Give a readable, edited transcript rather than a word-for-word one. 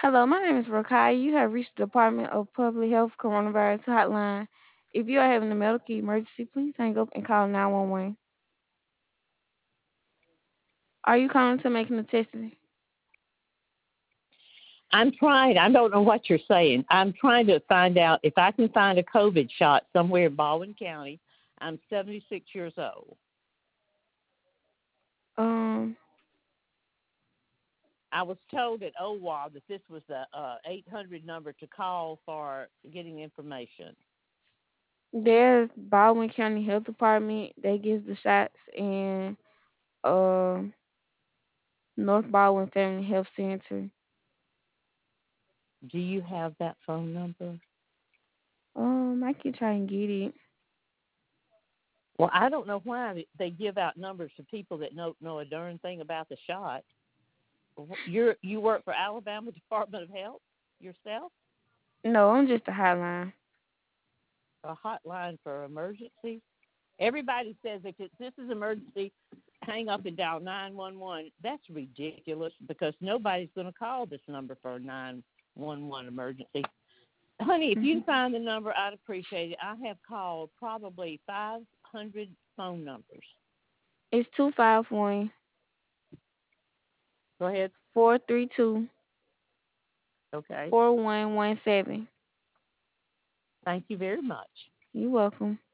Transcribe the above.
Hello, my name is Rakai. You have reached the Department of Public Health Coronavirus Hotline. If you are having a medical emergency, please hang up and call 911. Are you calling to make an testing? I'm trying. I don't know what you're saying. I'm trying to find out if I can find a COVID shot somewhere in Baldwin County. I'm 76 years old. Um, I was told at OWA that this was the 800 number to call for getting information. there's Baldwin County Health Department. They gives the shots, and um North Baldwin Family Health Center. Do you have that phone number? I can try and get it. Well, I don't know why they give out numbers to people that don't know a darn thing about the shot. You work for Alabama Department of Health yourself? No, I'm just a hotline. A hotline for emergencies? Everybody says if this is emergency, hang up and dial 911. That's ridiculous because nobody's going to call this number for a 911 emergency. Honey, if you hmm can find the number, I'd appreciate it. I have called probably 500 phone numbers. It's 251 Go ahead. 432 Okay. 4117. Thank you very much. You're welcome.